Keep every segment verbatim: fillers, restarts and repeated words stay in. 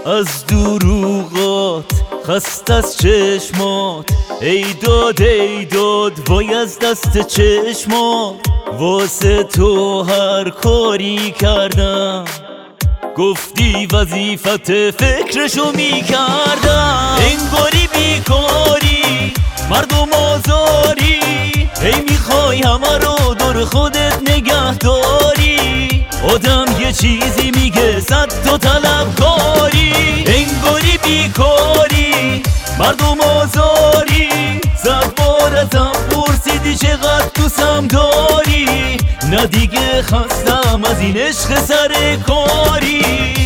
از دروغات، خست از چشمات، ای داد ای داد وای از دست چشمات. واسه تو هر کاری کردم، گفتی وظیفت فکرشو میکردم. انگاری بیکاری مردم آزاری، هی میخوای همه رو دور خودت نگه داری. آدم یه چیزی میگه صد تا طلبکاری. انگاری بیکاری مردم آزاری، صد بار ازم پرسیدی چقدر دوستم داری. نه دیگه خستم از این عشق سر کاری.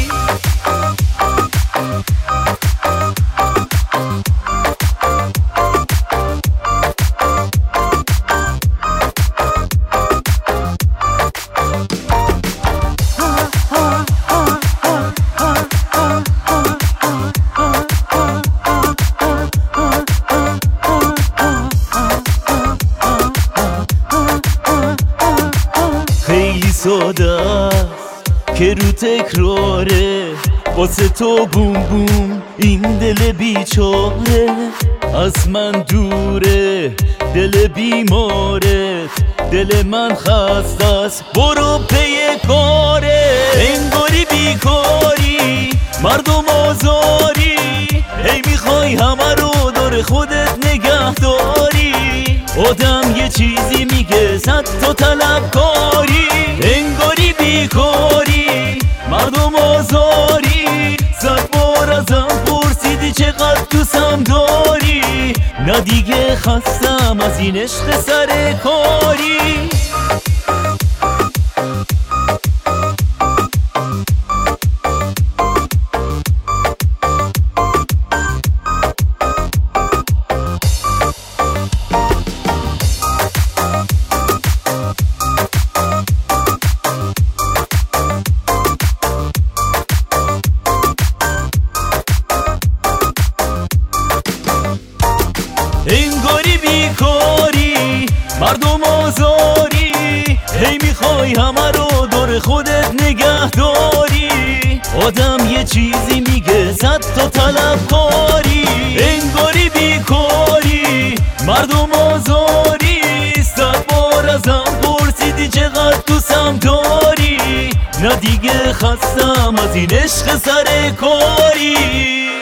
خیلی ساده است که رو تکراره، واسه تو بوم بوم این دل بیچاره. از من دوره دل بیمارت، دل من خسته است برو پی کاره. انگاری بیکاری مردم آزاری، هی میخوای همه رو دور خودت نگه داری. آدم یه چیزی میگه صد تا طلبکاری. انگاری بیکاری مردم آزاری، صد بار ازم پرسیدی چقدر دوستم داری. نه دیگه خستم از این عشق سر کاری. انگاری بیکاری مردم آزاری، هی میخوای همه رو دور خودت نگه داری. آدم یه چیزی میگه صد تا طلبکاری. انگاری بیکاری مردم آزاری، صد بار ازم پرسیدی چقدر دوستم داری. نه دیگه خستم از این عشق سر کاری.